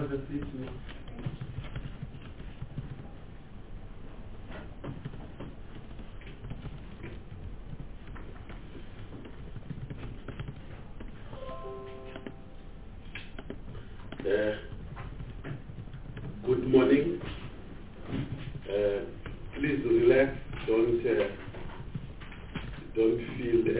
have a seat, ma'am. Good morning. Please relax. Don't feel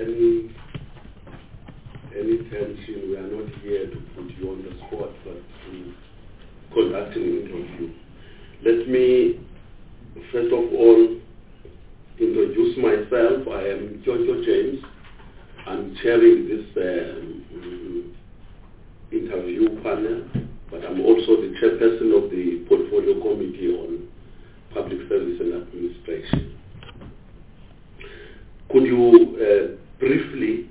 any tension. We are not here to put you on the spot, but to conduct an interview. Let me first of all introduce myself. I am Jojo James. I'm chairing this interview panel, but I'm also the chairperson of the Portfolio Committee on Public Service and Administration. Could you briefly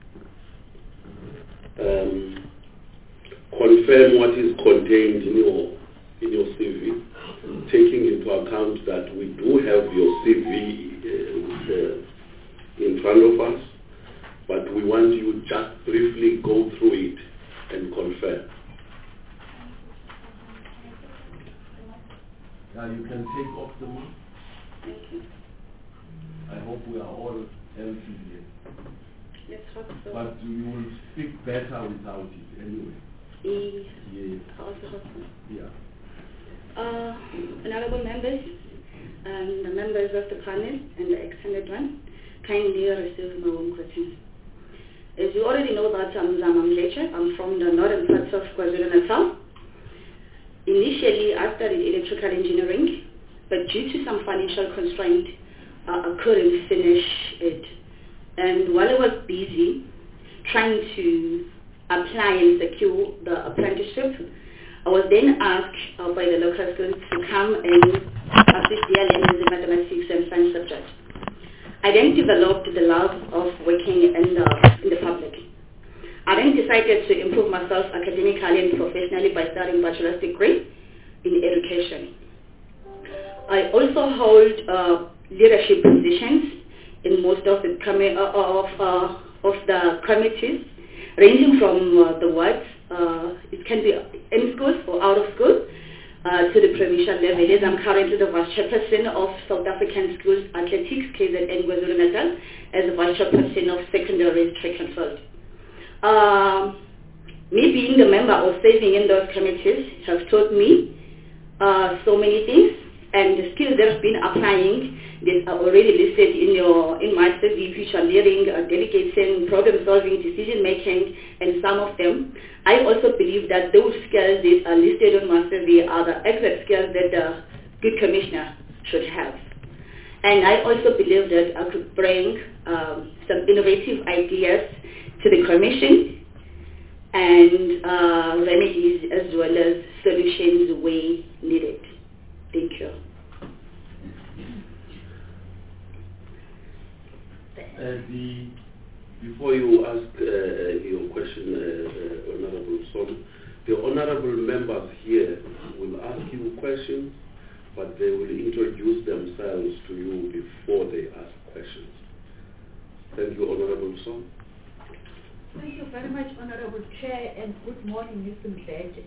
confirm what is contained in your CV, taking into account that we do have your CV in front of us, but we want you just briefly go through it and confirm. You can take off the mask. Thank you. I hope we are all healthy here. Let's hope so. But you will speak better without it anyway. Yes. I also hope so. Yeah. Honorable members and the members of the panel and the extended one, kindly receive my own questions. As you already know that I'm Zama Mlecha. I'm from the northern parts of KwaZulu-Natal. Initially, I studied electrical engineering, but due to some financial constraint, I couldn't finish it. And while I was busy trying to apply and secure the apprenticeship, I was then asked by the local schools to come and assist their learners in mathematics and science subjects. I then developed the love of working in the public. I then decided to improve myself academically and professionally by studying bachelor's degree in education. I also hold leadership positions in most of the committees, ranging from the wards, it can be in schools or out of school, to the provincial level. As I'm currently the vice chairperson of South African Schools Athletics, KZN KwaZulu-Natal, as the vice chairperson of secondary track and field. Me being the member or serving in those committees have taught me so many things, and the skills that I've been applying that are already listed in my CV, which are leading, delegation, problem solving, decision making, and some of them. I also believe that those skills that are listed on my CV are the exact skills that the good commissioner should have. And I also believe that I could bring some innovative ideas to the commission and remedies as well as solutions where needed. Thank you. Before you ask your question, Honorable Son, the honorable members here will ask you questions, but they will introduce themselves to you before they ask questions. Thank you, Honorable Son. Thank you very much, Honorable Chair, and good morning, Mr. Mlecha.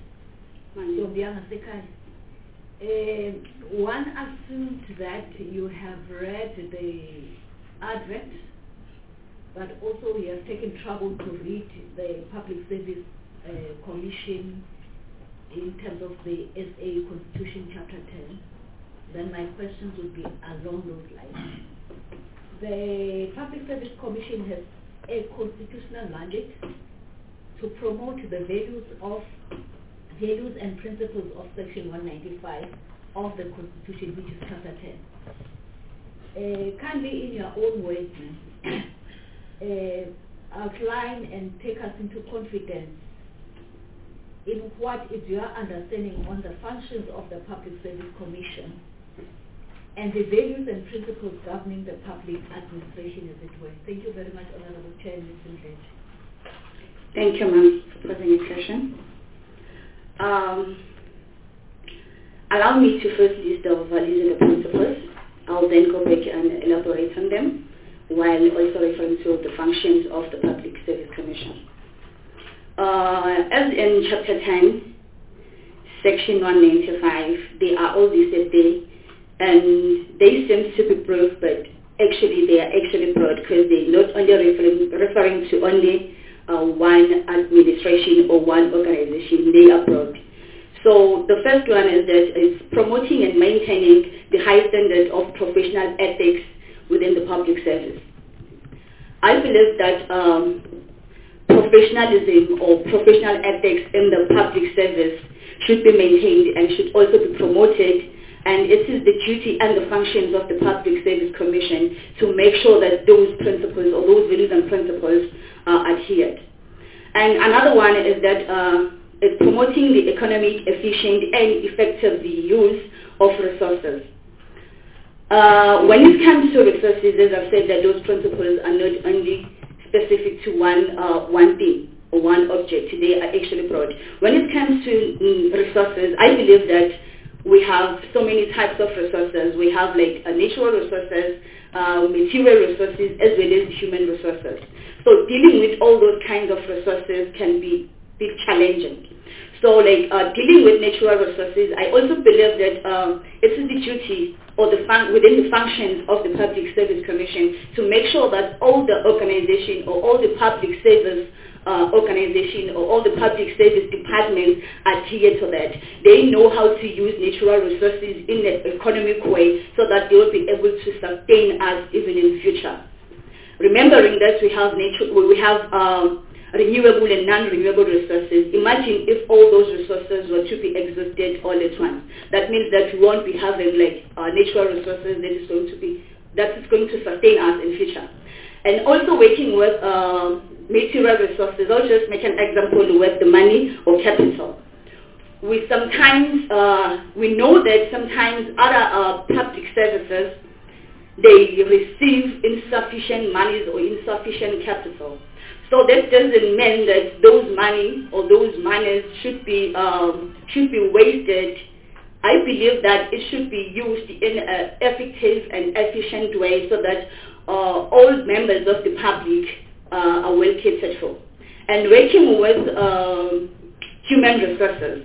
One assumed that you have read the advert, but also you have taken trouble to read the Public Service Commission in terms of the SA Constitution Chapter 10. Then my questions would be along those lines. The Public Service Commission has a constitutional mandate to promote the values and principles of Section 195 of the Constitution, which is Chapter 10. Kindly, in your own words, outline and take us into confidence in what is your understanding on the functions of the Public Service Commission and the values and principles governing the public administration, as it were. Thank you very much, Honorable Chair, Mr. Mlecha. Thank you, ma'am, for posing your question. Allow me to first list the values and the principles. I'll then go back and elaborate on them, while also referring to the functions of the Public Service Commission. As in Chapter 10, Section 195, they are all listed there, and they seem to be broad, but actually they are actually broad because they're not only referring to only one administration or one organization, they are broad. So the first one is that it's promoting and maintaining the high standard of professional ethics within the public service. I believe that professionalism or professional ethics in the public service should be maintained and should also be promoted, and it is the duty and the functions of the Public Service Commission to make sure that those principles or those values and principles are adhered. And another one is that it's promoting the economic, efficient and effective use of resources. When it comes to resources, as I've said, that those principles are not only specific to one thing or one object, they are actually broad. When it comes to resources, I believe that we have so many types of resources. We have like natural resources, material resources, as well as human resources. So dealing with all those kinds of resources can be challenging. So like dealing with natural resources, I also believe that it is the duty or within the functions of the Public Service Commission to make sure that all the organization or all the public service organization or all the public service departments adhere to that. They know how to use natural resources in an economic way so that they will be able to sustain us even in future. Remembering that we have renewable and non-renewable resources. Imagine if all those resources were to be exhausted all at once. That means that we won't be having like natural resources that is going to sustain us in future. And also working with material resources. I'll just make an example with the money or capital. We know that sometimes other public services, they receive insufficient monies or insufficient capital. So that doesn't mean that those money or those monies should be wasted. I believe that it should be used in an effective and efficient way so that all members of the public are well catered for. And working with human resources,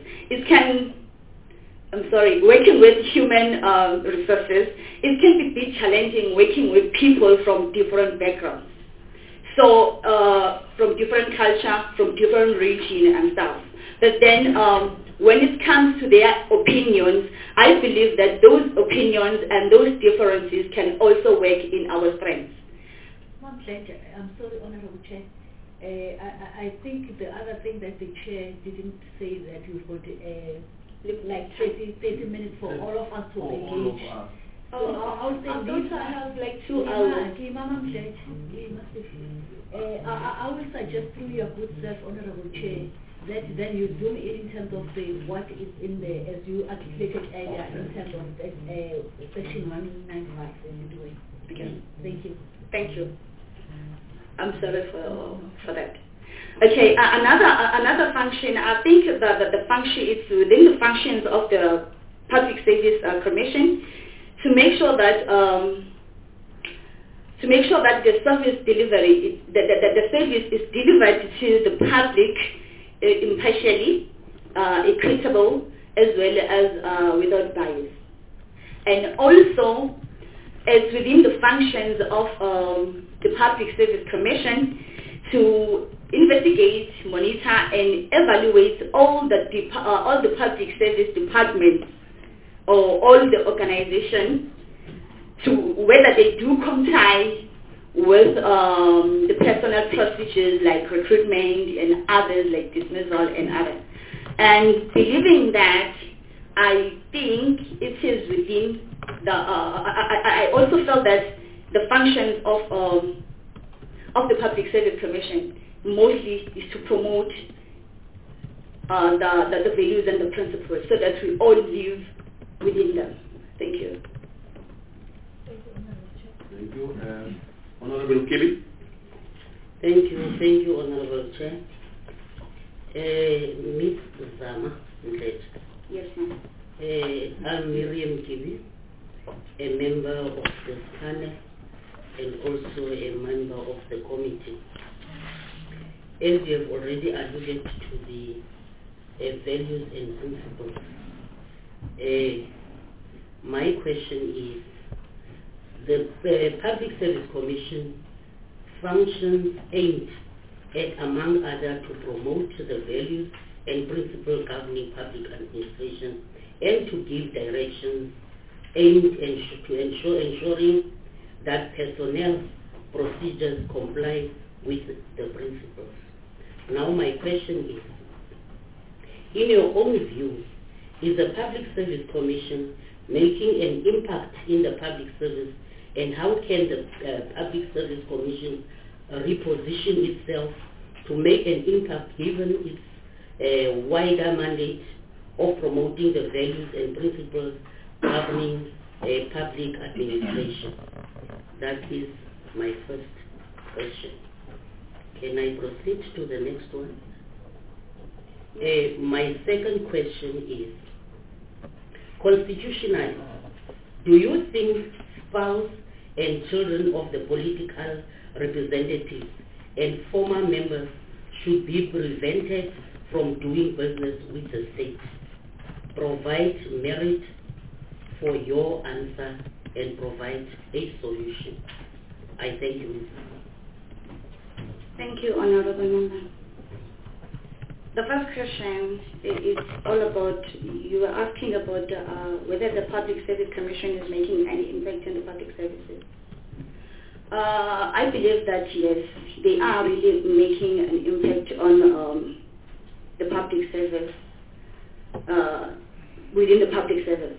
working with human resources, it can be a bit challenging working with people from different backgrounds. So from different culture, from different region and stuff. But then when it comes to their opinions, I believe that those opinions and those differences can also work in our strengths. I'm sorry, Honorable Chair. I think the other thing that the Chair didn't say that we've got like 30 minutes for all of us to engage. So I'll say this. I have like 2 hours. I will suggest through your good self, Honorable Chair, that then you zoom in terms of what is in there, as you articulated earlier, in terms of Section 195 as you're doing. Okay. Thank you. Thank you. I'm sorry for that. Okay, another function, I think that the function is within the functions of the Public Service Commission to make sure that the service delivery, the service is delivered to the public impartially, equitable, as well as without bias. And also, as within the functions of the Public Service Commission to investigate, monitor, and evaluate all the public service departments or all the organizations to whether they do comply with the personal procedures like recruitment and others like dismissal and others. And believing that, I think it is within the, I also felt that the functions of the Public Service Commission mostly is to promote the values and the principles so that we all live within them. Thank you. Thank you. Honorable Kelly. Thank you, Honorable Chair. Ms. Zama, Yes, ma'am. I'm Miriam Kibi, a member of the panel and also a member of the committee. As you have already alluded to the values and principles. My question is, the Public Service Commission functions aimed at, among others, to promote the values and principles governing public administration and to give directions aimed to ensuring that personnel procedures comply with the principles. Now my question is, in your own view, is the Public Service Commission making an impact in the public service, and how can the Public Service Commission reposition itself to make an impact given its wider mandate of promoting the values and principles governing public administration? That is my first question. Can I proceed to the next one? My second question is, constitutionally, do you think spouse and children of the political representatives and former members should be prevented from doing business with the state? Provide merit for your answer and provide a solution. I thank you, Ms. Thank you, Honorable Member. The first question is all about, you were asking about whether the Public Service Commission is making any impact on the public services. I believe that yes, they are really making an impact on the public service, within the public service.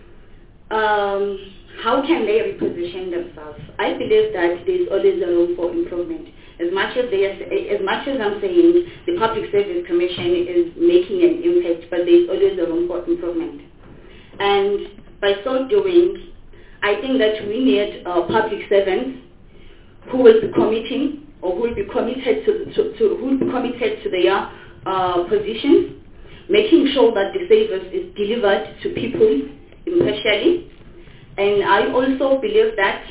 How can they reposition themselves? I believe that there's always a room for improvement. As much as I'm saying the Public Service Commission is making an impact, but there's always a room for improvement. And by so doing, I think that we need public servants who will be committing or who will be committed to their positions, making sure that the service is delivered to people impartially. And I also believe that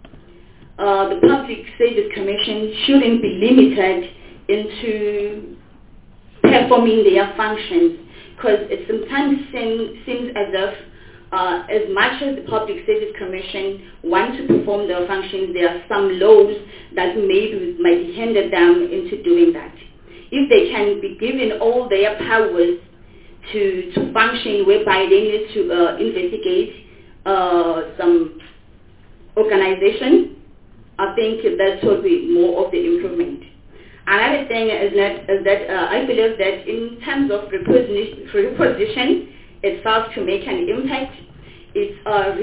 the Public Service Commission shouldn't be limited into performing their functions, because it sometimes seems as if as much as the Public Service Commission wants to perform their functions, there are some laws that maybe might hinder them into doing that. If they can be given all their powers to function, whereby they need to investigate some organization, I think that will be more of the improvement. Another thing is that I believe that in terms of reposition itself to make an impact, it's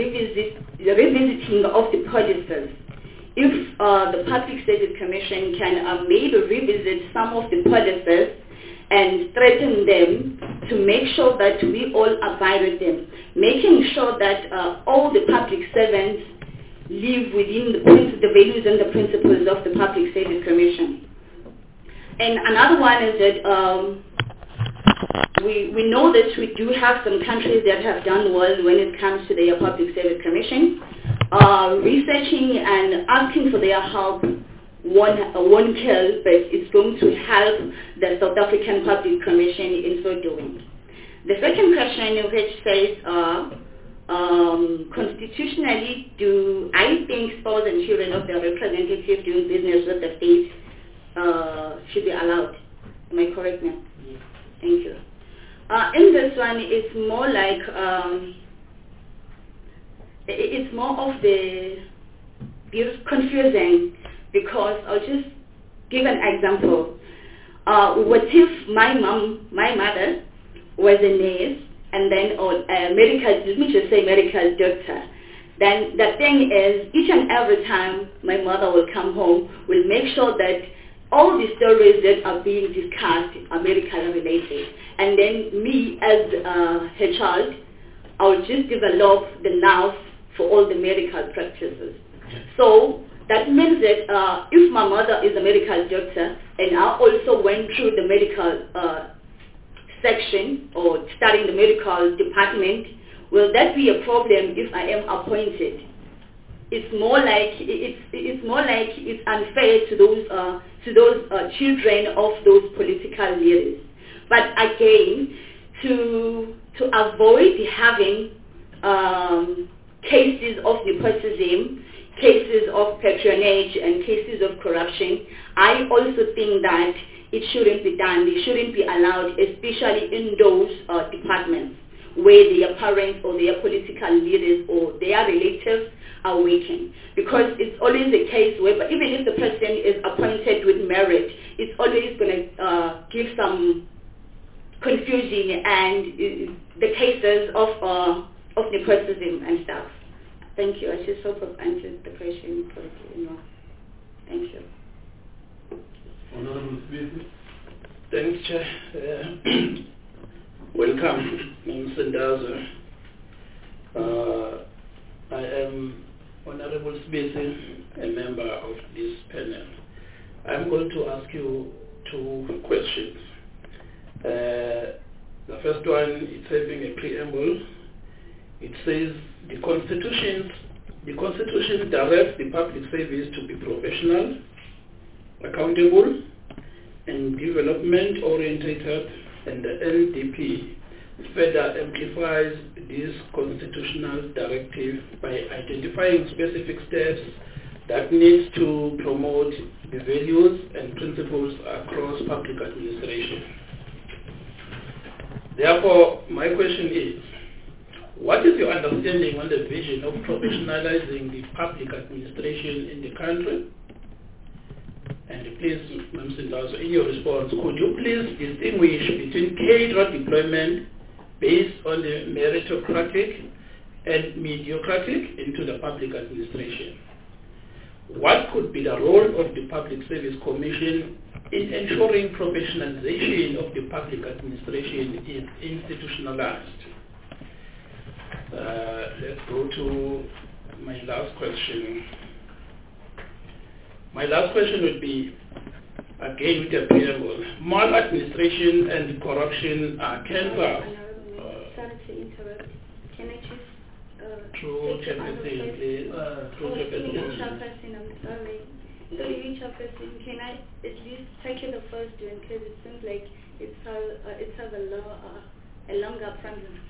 revisiting of the policies. If the Public Service Commission can maybe revisit some of the policies and strengthen them to make sure that we all abide with them, making sure that all the public servants live within the values and the principles of the Public Service Commission. And another one is that we know that we do have some countries that have done well when it comes to their Public Service Commission. Researching and asking for their help won't kill, but it's going to help the South African Public Commission in so doing. The second question, which says, constitutionally, do I think spouse and children of their representatives doing business with the state should be allowed? Am I correct now? Yes. Thank you. In this one, it's more like, it's more of the confusing, because I'll just give an example. What if my mother was a nurse and then medical doctor? Then the thing is, each and every time my mother will come home, we'll make sure that all the stories that are being discussed are medical related. And then me as her child, I'll just develop the nerve for all the medical practices. So that means that if my mother is a medical doctor and I also went through the medical section or studying the medical department, will that be a problem if I am appointed? It's more like it's unfair to those children of those political leaders. But again, to avoid having cases of nepotism, cases of patronage, and cases of corruption, I also think that it shouldn't be done. It shouldn't be allowed, especially in those departments where their parents or their political leaders or their relatives are working. Because it's always the case where, even if the person is appointed with merit, it's always going to give some confusion and the cases of nepotism and stuff. Thank you. I just hope I've answered the question correctly. Thank you. Honorable Speaker. Thanks, Chair. Welcome, Mr. Ndaza. I am Honorable Smith, a member of this panel. I'm going to ask you 2 questions. The first one is having a preamble. It says the Constitution directs the public service to be professional, accountable, and development-oriented, and the LDP further amplifies this constitutional directive by identifying specific steps that need to promote the values and principles across public administration. Therefore, my question is, what is your understanding on the vision of professionalizing the public administration in the country? And please, Mr. Ndaza, in your response, could you please distinguish between cadre deployment based on the meritocratic and mediocratic into the public administration? What could be the role of the Public Service Commission in ensuring professionalization of the public administration is institutionalized? Let's go to my last question. My last question would be, again with the preamble, maladministration and corruption are cancer. Sorry to interrupt. Can I just... Through Chairperson, please. Through Chairperson, I'm sorry. Sorry, Chairperson, can I at least take you the first one, because it seems like it has a longer preamble.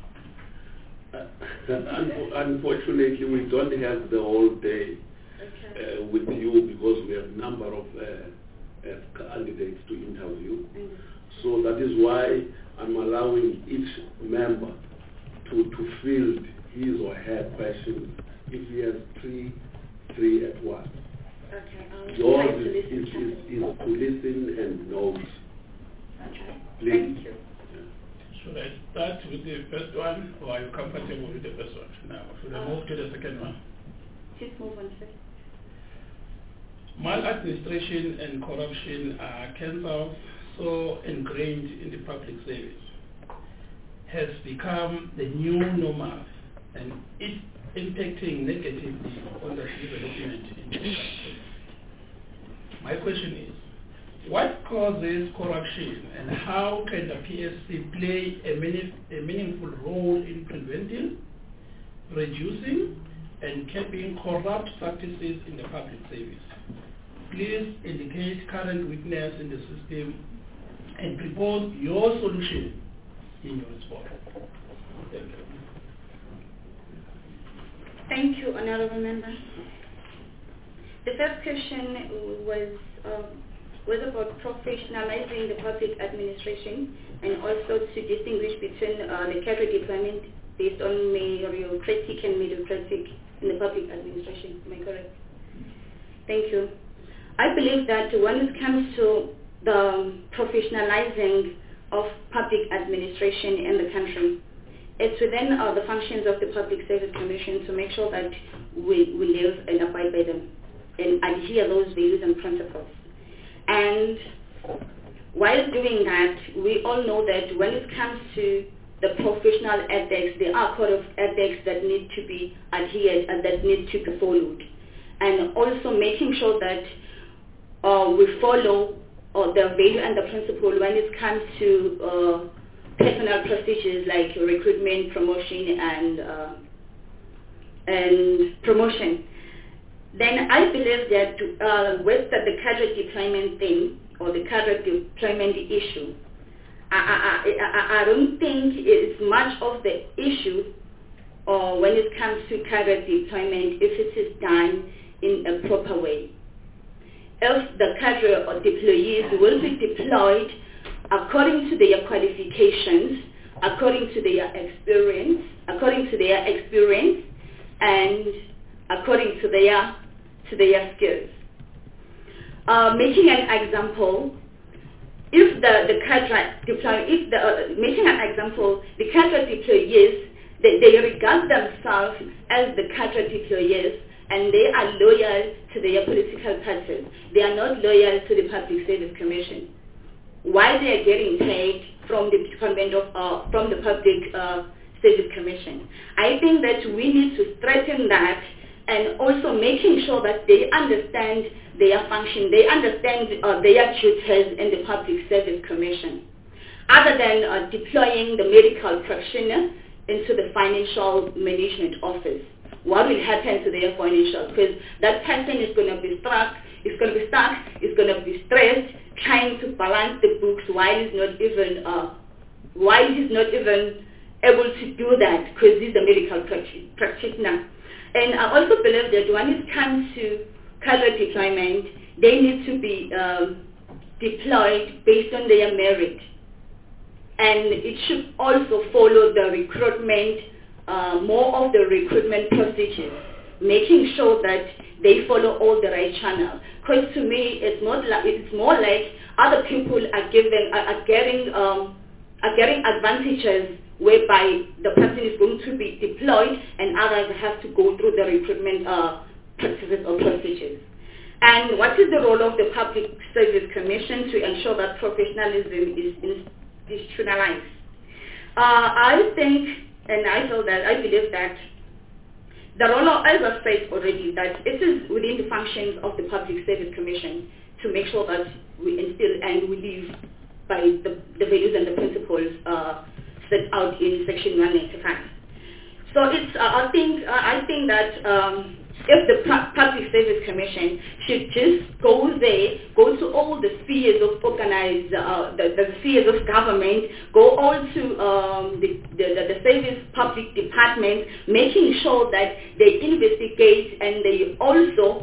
Unfortunately, we don't have the whole day with you because we have a number of candidates to interview. So that is why I'm allowing each member to field his or her questions if he has three at once. Okay. Yours is to listen and note. Okay. Please. Thank you. Should I start with the first one, or are you comfortable with the first one? Now, should I move to the second one? Just move on first. Maladministration and corruption are cancers so ingrained in the public service, has become the new normal, and it's impacting negatively on the development in the country. My question is, what causes corruption, and how can the PSC play a meaningful role in preventing, reducing, and keeping corrupt practices in the public service? Please indicate current weakness in the system and propose your solution in your response. Thank you. Thank you, Honorable Member. The first question was about professionalizing the public administration and also to distinguish between the cadre deployment based on meritocratic and mediocratic in the public administration. Am I correct? Thank you. I believe that when it comes to the professionalizing of public administration in the country, it's within the functions of the Public Service Commission to make sure that we live and abide by them and adhere those values and principles. And while doing that, we all know that when it comes to the professional ethics, there are code of ethics that need to be adhered and that need to be followed. And also making sure that we follow the value and the principle when it comes to personal procedures like recruitment, promotion, and promotion. Then I believe that with the cadre deployment thing or the cadre deployment issue, I don't think it's much of the issue when it comes to cadre deployment if it is done in a proper way. If the cadre or deployees will be deployed according to their qualifications, according to their experience, and according to their skills. Making an example, if the cadre deployees, they regard themselves as the cadre deployees, and they are loyal to their political parties. They are not loyal to the Public Service Commission. While they are getting paid from the Department of from the Public Service Commission, I think that we need to strengthen that, and also making sure that they understand their function, they understand their duties in the Public Service Commission, other than deploying the medical practitioner into the financial management office. What will happen to their financial? Because that person is going to be stuck, is going to be stressed, trying to balance the books while he's not even able to do that because he's a medical practitioner. And I also believe that when it comes to cadre deployment, they need to be deployed based on their merit. And it should also follow the recruitment, more of the recruitment procedures, making sure that they follow all the right channels. Because to me, it's more like other people are getting advantages whereby the person is going to be deployed and others have to go through the recruitment practices or procedures. And what is the role of the Public Service Commission to ensure that professionalism is institutionalized? I think, and I believe that the role of, as I said already, that it is within the functions of the Public Service Commission to make sure that we instill and we live by the values and the principles set out in Section 195. So it's, I think that if the Public Service Commission should just go to all the spheres of the spheres of government, go all to the service public department, making sure that they investigate and they also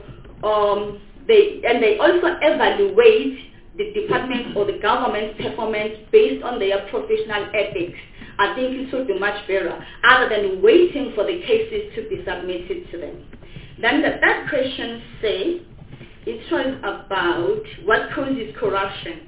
evaluate the department or the government's performance based on their professional ethics. I think it would be much better, other than waiting for the cases to be submitted to them. Then the third question says, it was about what causes corruption.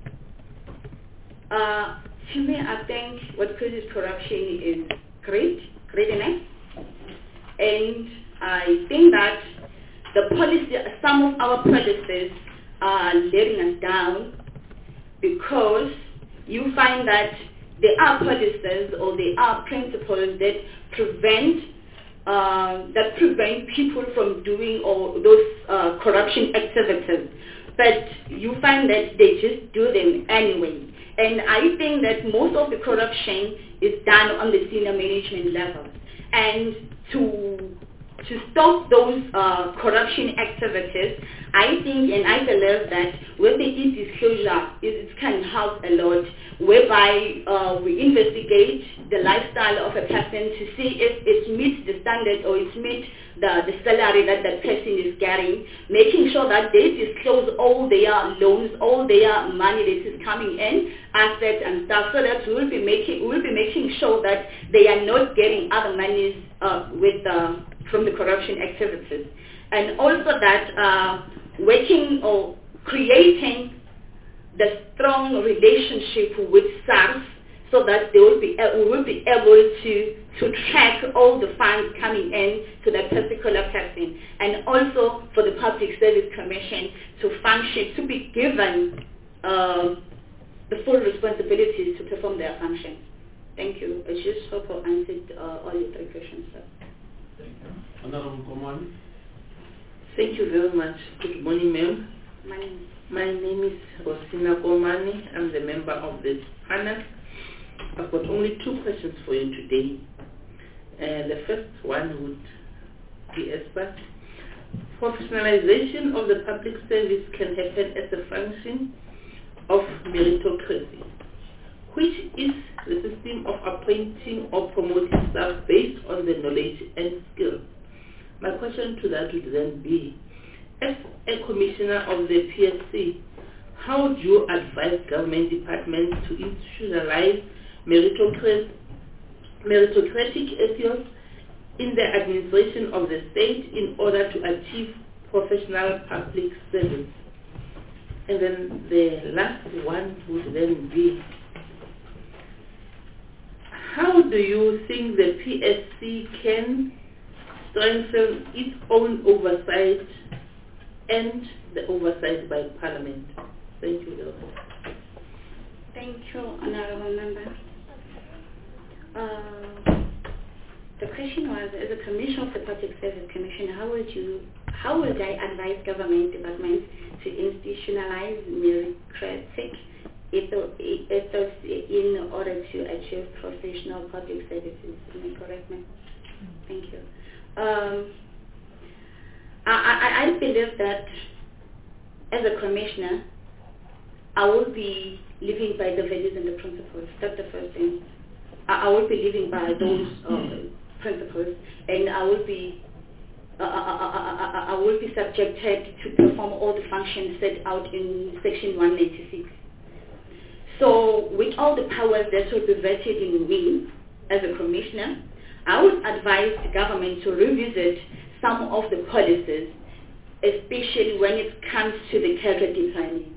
To me, I think what causes corruption is greediness. And I think that some of our policies are letting us down, because you find that there are policies or there are principles that prevent people from doing all those corruption activities, but you find that they just do them anyway. And I think that most of the corruption is done on the senior management level. And to stop those corruption activities, I think and I believe that with the e-disclosure, it can help a lot, whereby we investigate the lifestyle of a person to see if it meets the standard or it meets the salary that that person is getting, making sure that they disclose all their loans, all their money that is coming in, assets and stuff, so that we'll be making sure that they are not getting other monies from the corruption activities. And also that working or creating the strong relationship with SARS, so that we will be able to track all the funds coming in to that particular person, and also for the Public Service Commission to function, to be given the full responsibilities to perform their functions. Thank you. I just hope I answered all your three questions, sir. Thank you. Honorable Komani. Thank you very much. Good morning, ma'am. My name is Rosina Komani. I'm the member of this panel. I've got only two questions for you today. The first one would be as such. Professionalization of the public service can happen as a function of meritocracy, which is the system of appointing or promoting staff based on the knowledge and skills. My question to that would then be, as a commissioner of the PSC, how do you advise government departments to institutionalize meritocratic ethics in the administration of the state in order to achieve professional public service? And then the last one would then be, how do you think the PSC can strengthen its own oversight and the oversight by Parliament? Thank you very much. Thank you, Honourable Member. The question was, as a Commissioner of the Public Service Commission, how would I advise government departments to institutionalize meritocratic ethos in order to achieve professional public services? Am I correct, ma'am? Thank you. I believe that as a commissioner, I will be living by the values and the principles. That's the first thing. I will be living by those principles, and I will be subjected to perform all the functions set out in Section 196. So, with all the powers that will be vested in me as a commissioner, I would advise the government to revisit some of the policies, especially when it comes to the cadre deployment.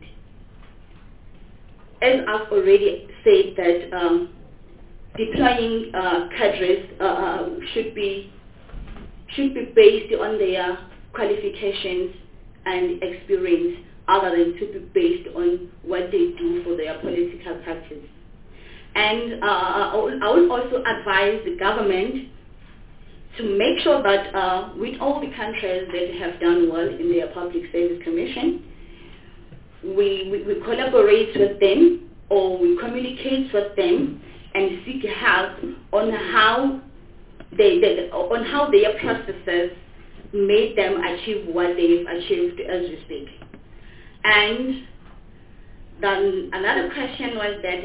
As I've already said that deploying cadres should be based on their qualifications and experience, other than to be based on what they do for their political practice. And I would also advise the government to make sure that with all the countries that have done well in their Public Service Commission, we collaborate with them, or we communicate with them and seek help on how their processes made them achieve what they've achieved as we speak. And then another question was that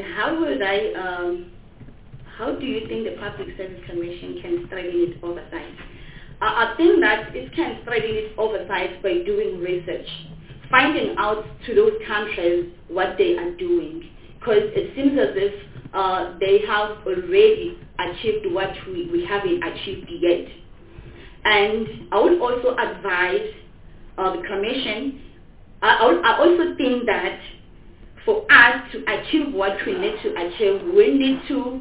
how do you think the Public Service Commission can strengthen its oversight? I think that it can strengthen its oversight by doing research, finding out to those countries what they are doing, because it seems as if they have already achieved what we haven't achieved yet. And I would also advise the Commission, I also think that for us to achieve what we need to achieve, we need to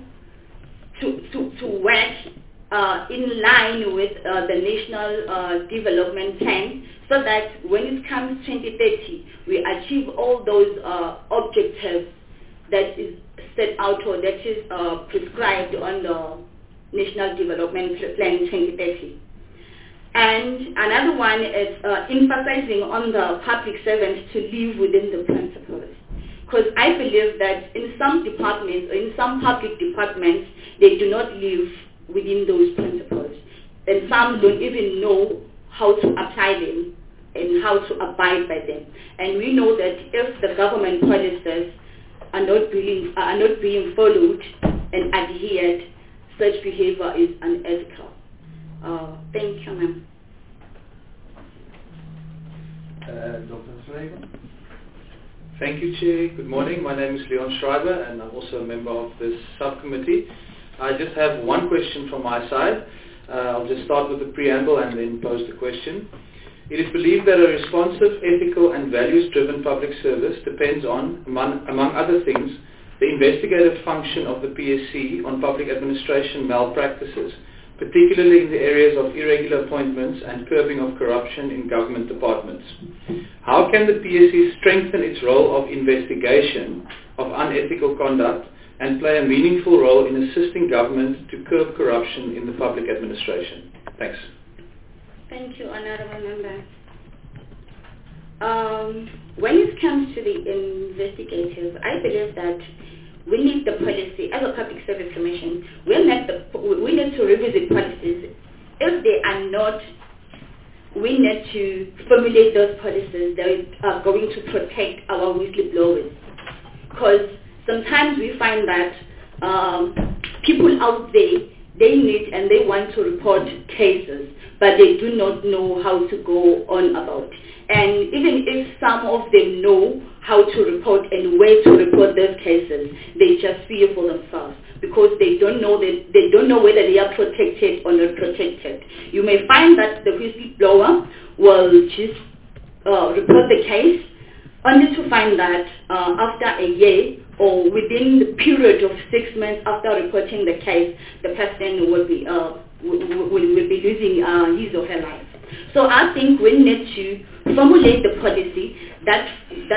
work in line with the National Development Plan, so that when it comes 2030, we achieve all those objectives that is set out or that is prescribed on the National Development Plan 2030. And another one is emphasizing on the public servants to live within the principles. Because I believe that in some departments, or in some public departments, they do not live within those principles. And some don't even know how to apply them and how to abide by them. And we know that if the government policies are not being followed and adhered, such behavior is unethical. Thank you, ma'am. Dr. Schreiber. Thank you, Chair. Good morning. My name is Leon Schreiber, and I'm also a member of this subcommittee. I just have one question from my side. I'll just start with the preamble and then pose the question. It is believed that a responsive, ethical and values-driven public service depends on, among other things, the investigative function of the PSC on public administration malpractices, particularly in the areas of irregular appointments and curbing of corruption in government departments. How can the PSC strengthen its role of investigation of unethical conduct and play a meaningful role in assisting government to curb corruption in the public administration? Thanks. Thank you, Honourable Member. When it comes to the investigative, I believe that we need the policy, as a Public Service Commission, we need to revisit policies. If they are not, we need to formulate those policies that are going to protect our whistleblowers. Because sometimes we find that people out there, they need and they want to report cases, but they do not know how to go on about. And even if some of them know how to report and where to report those cases, they just fear for themselves because they don't know whether they are protected or not protected. You may find that the whistleblower will just report the case, only to find that after a year or within the period of 6 months after reporting the case, the person will be losing his or her life. So I think we need to formulate the policy that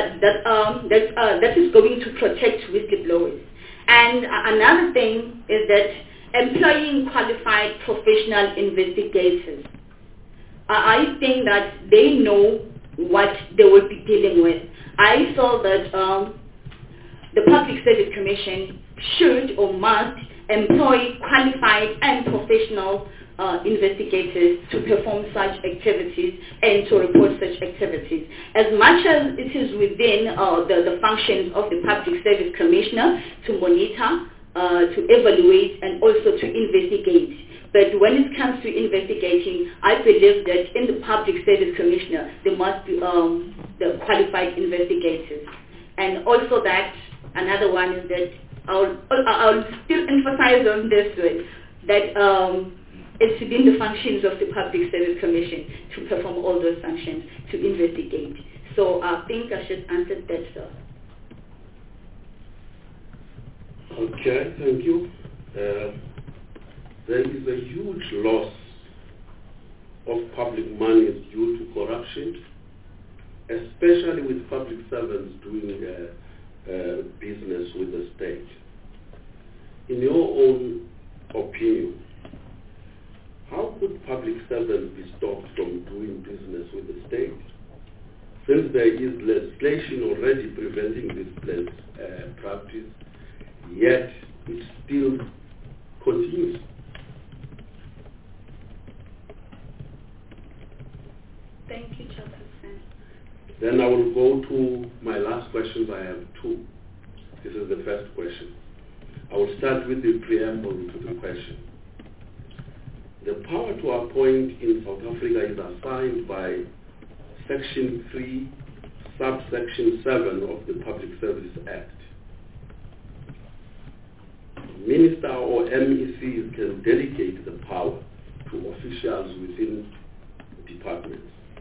is going to protect whistleblowers. And another thing is that employing qualified professional investigators. I think that they know what they will be dealing with. I feel that the Public Service Commission should or must employ qualified and professional investigators to perform such activities and to report such activities. As much as it is within the functions of the Public Service Commissioner to monitor, to evaluate, and also to investigate. But when it comes to investigating, I believe that in the Public Service Commissioner, there must be the qualified investigators. And also that, another one is that I'll still emphasize on this one, that it's within the functions of the Public Service Commission to perform all those functions, to investigate. So I think I should answer that, sir. Okay, thank you. There is a huge loss of public money due to corruption, especially with public servants doing business with the state. In your own opinion, how could public servants be stopped from doing business with the state, since there is legislation already preventing this practice, yet it still continues? Thank you, Chairperson. Then I will go to my last questions. I have two. This is the first question. I will start with the preamble to the question. The power to appoint in South Africa is assigned by Section 3, subsection 7 of the Public Service Act. Minister or MECs can delegate the power to officials within departments.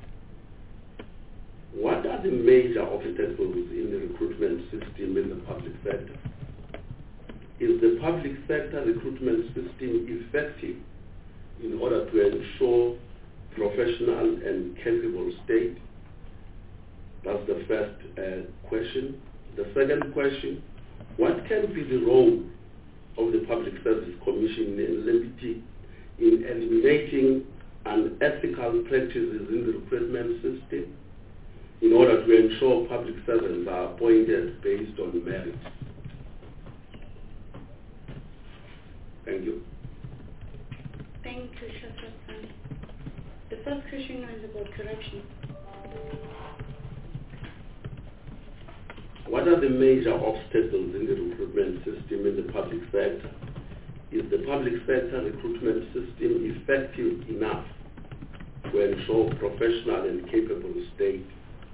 What are the major obstacles in the recruitment system in the public sector? Is the public sector recruitment system effective in order to ensure professional and capable state? That's the first question. The second question, what can be the role of the Public Service Commission in eliminating unethical practices in the recruitment system in order to ensure public servants are appointed based on merit? Thank you. Thank you, Chairperson. The first question was about corruption. What are the major obstacles in the recruitment system in the public sector? Is the public sector recruitment system effective enough to ensure professional and capable state?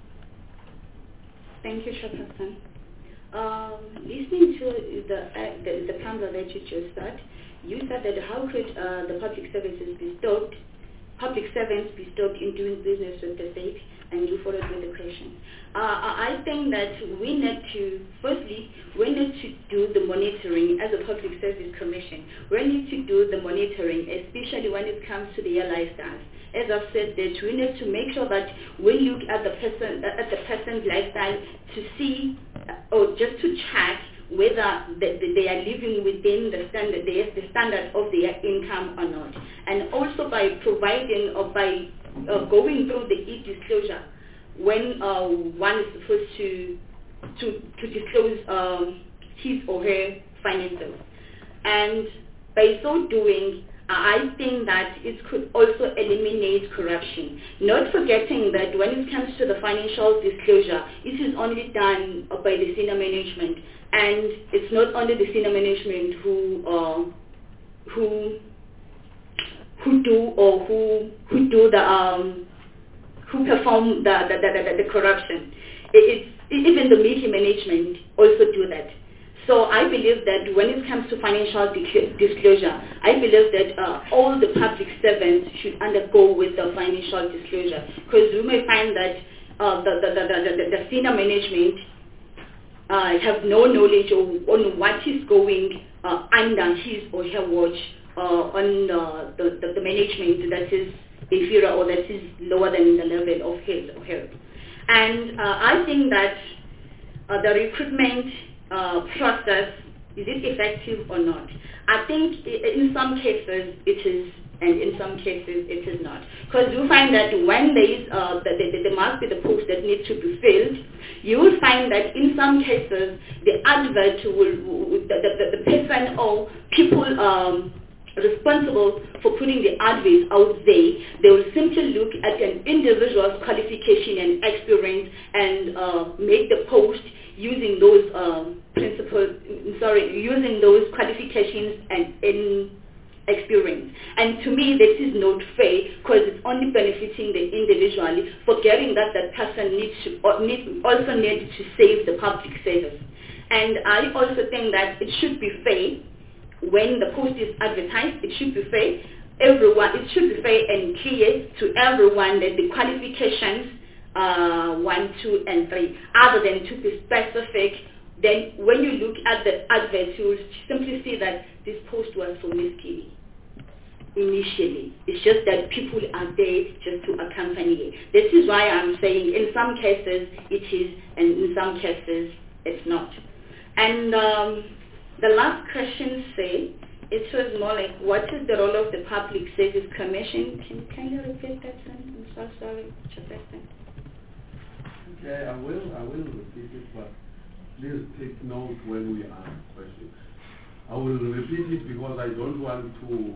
Thank you, Chairperson. Listening to the preamble that you just said, you said that how could the public servants be stopped in doing business with the state, and you followed with the question. I think that we need to do the monitoring as a Public Service Commission. We need to do the monitoring, especially when it comes to their lifestyles. As I've said, that we need to make sure that we look at the person's lifestyle to see, or just to check whether they are living within the standard of their income or not. And also by providing or by going through the e-disclosure when one is supposed to disclose his or her finances. And by so doing, I think that it could also eliminate corruption. Not forgetting that when it comes to the financial disclosure, it is only done by the senior management, and it's not only the senior management who perform the corruption. Even the media management also do that. So I believe that when it comes to financial disclosure, I believe that all the public servants should undergo with the financial disclosure, because you may find that the senior management have no knowledge on what is going under his or her watch on the management that is inferior or that is lower than the level of his or her. And I think that the recruitment process, is it effective or not? I think in some cases it is, and in some cases it is not. Because you find that when there is, there must be the post that needs to be filled, you will find that in some cases the advert will, the person or people responsible for putting the adverts out there, they will simply look at an individual's qualification and experience and make the post using those using those qualifications and experience. And to me, this is not fair, because it's only benefiting the individual, forgetting that that person also needs to save the public service. And I also think that it should be fair. When the post is advertised, it should be fair. It should be fair and clear to everyone that the qualifications 1, 2, and 3, other than to be specific. Then when you look at the advert, you will simply see that this post was for Miss Kiwi initially. It's just that people are there just to accompany it. This is why I'm saying in some cases it is, and in some cases it's not. And the last question it was more like, what is the role of the Public Service Commission? Can you kindly repeat that sentence? I'm so sorry, Chairperson. Okay, I will repeat it, but please take note when we ask questions. I will repeat it because I don't want to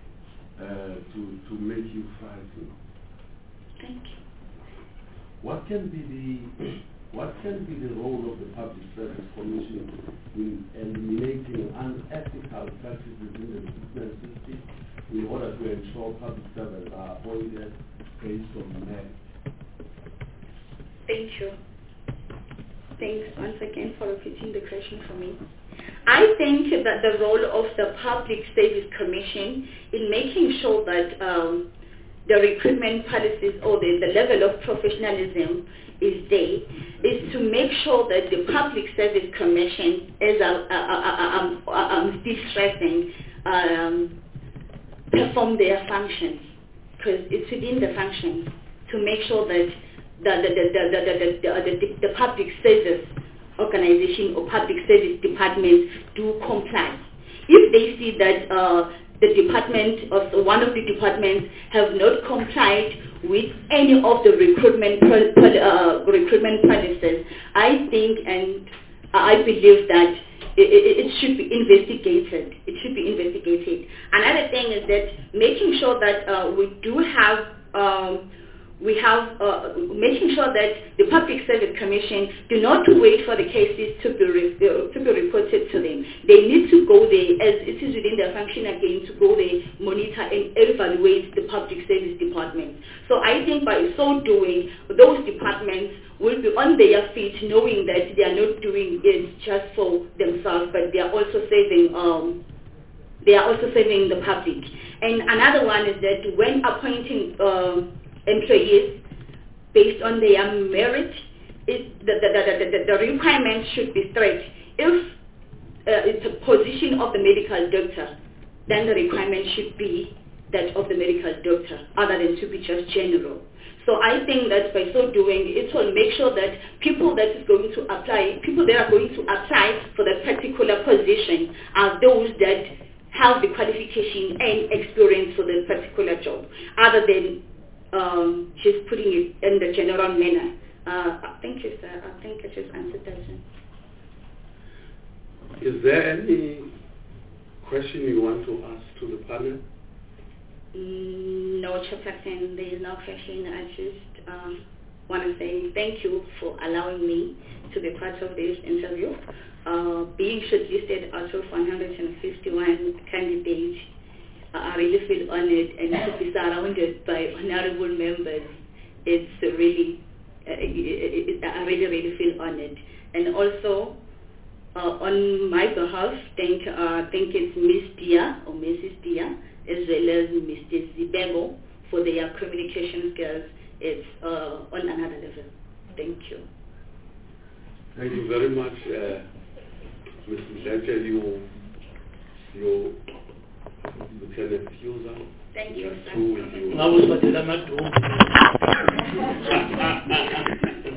make you frightened. Thank you. What can be the role of the Public Service Commission in eliminating unethical practices in the recruitment system in order to ensure public servants are appointed based on merit? Thank you. Thanks once again for repeating the question for me. I think that the role of the Public Service Commission in making sure that the recruitment policies or the level of professionalism is there, is to make sure that the Public Service Commission, as I'm still stressing, perform their functions, because it's within the functions to make sure that the public service organization or public service departments do comply. If they see that the department or one of the departments have not complied with any of the recruitment policies, I think and I believe that it should be investigated. It should be investigated. Another thing is that making sure that making sure that the Public Service Commission do not wait for the cases to be reported to them. They need to go there, as it is within their function again, to go there, monitor and evaluate the Public Service Department. So I think by so doing, those departments will be on their feet, knowing that they are not doing it just for themselves, but they are also saving the public. And another one is that when appointing employees based on their merit, the requirements should be straight. If it's a position of the medical doctor, then the requirement should be that of the medical doctor, other than to be just general. So I think that by so doing, it will make sure that people that are going to apply for that particular position are those that have the qualification and experience for the particular job, other than just putting it in the general manner. Thank you, sir. I think I just answered that. Is there any question you want to ask to the panel? No, Chairperson, there is no question. I just want to say thank you for allowing me to be part of this interview. Being shortlisted out of 151 candidates, I really feel honored, and to be surrounded by honorable members, it's really, I really feel honored. And also, on my behalf, thank it's Miss Dia or Mrs. Dia, as well as Mr. Zibego for their communication skills. It's on another level. Thank you. Thank you very much, Ms. Mdletshe. You can excuse us. Thank you, Through with you. Now,